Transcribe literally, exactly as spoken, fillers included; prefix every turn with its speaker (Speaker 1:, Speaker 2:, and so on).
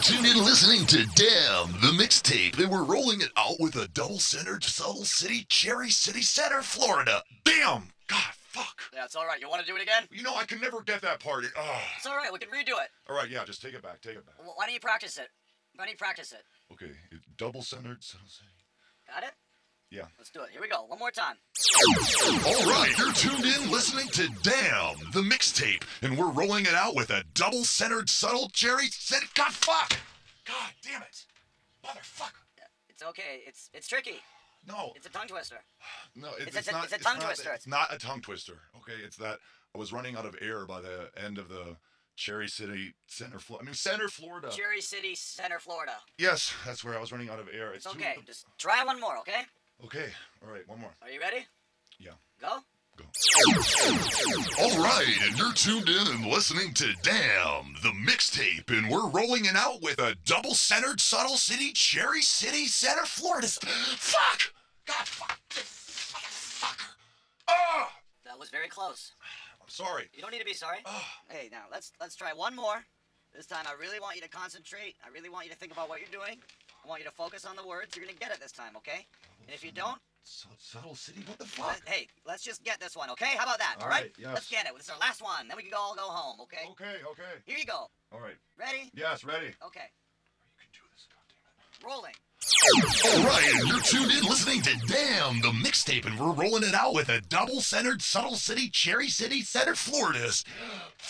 Speaker 1: tuned in listening to Damn, the mixtape, and we're rolling it out with a double-centered Subtle City, Cherry City Center, Florida. Damn! God, fuck.
Speaker 2: Yeah, it's all right. You want to do it again?
Speaker 1: You know, I can never get that part. It, oh.
Speaker 2: It's all right. We can redo it.
Speaker 1: All right, yeah, just take it back, take it back.
Speaker 2: Well, why don't you practice it? Why don't you practice it?
Speaker 1: Okay, it, double-centered Subtle City.
Speaker 2: Got it?
Speaker 1: Yeah.
Speaker 2: Let's do it. Here we go. One more time.
Speaker 1: All right, you're tuned in listening to Damn, the mixtape, and we're rolling it out with a double-centered Subtle Cherry City. God, fuck! God damn it. Motherfucker.
Speaker 2: Yeah, it's okay. It's it's tricky.
Speaker 1: No.
Speaker 2: It's a tongue twister.
Speaker 1: No, it,
Speaker 2: It's
Speaker 1: it's,
Speaker 2: a-
Speaker 1: not.
Speaker 2: it's a tongue
Speaker 1: not,
Speaker 2: twister.
Speaker 1: It's not a tongue twister. Okay, it's that I was running out of air by the end of the Cherry City Center, Florida. I mean, Center, Florida.
Speaker 2: Cherry City Center, Florida.
Speaker 1: Yes, that's where I was running out of air.
Speaker 2: It's
Speaker 1: too-
Speaker 2: okay. Just try one more, okay?
Speaker 1: Okay. All right. One more.
Speaker 2: Are you ready?
Speaker 1: Yeah.
Speaker 2: Go?
Speaker 1: Go. All right, and you're tuned in and listening to Damn, the mixtape, and we're rolling it out with a double-centered Subtle City, Cherry City Center, Florida. Fuck! God, fuck! Fucker! Oh!
Speaker 2: That was very close.
Speaker 1: I'm sorry.
Speaker 2: You don't need to be sorry.
Speaker 1: Oh.
Speaker 2: Hey, now let's let's try one more. This time I really want you to concentrate. I really want you to think about what you're doing. I want you to focus on the words. You're gonna get it this time, okay? And if you don't,
Speaker 1: Su- Subtle City? What the
Speaker 2: let,
Speaker 1: fuck?
Speaker 2: hey, let's just get this one, okay? How about that?
Speaker 1: All
Speaker 2: All right?
Speaker 1: right, yes.
Speaker 2: Let's get it. This is our last one. Then we can all go home, okay?
Speaker 1: Okay, okay.
Speaker 2: Here you go.
Speaker 1: All right.
Speaker 2: Ready?
Speaker 1: Yes, ready.
Speaker 2: Okay.
Speaker 1: You can do this, goddammit.
Speaker 2: Rolling.
Speaker 1: All right, and you're tuned in listening to Damn, the mixtape, and we're rolling it out with a double-centered Subtle City, Cherry City Center, Florida.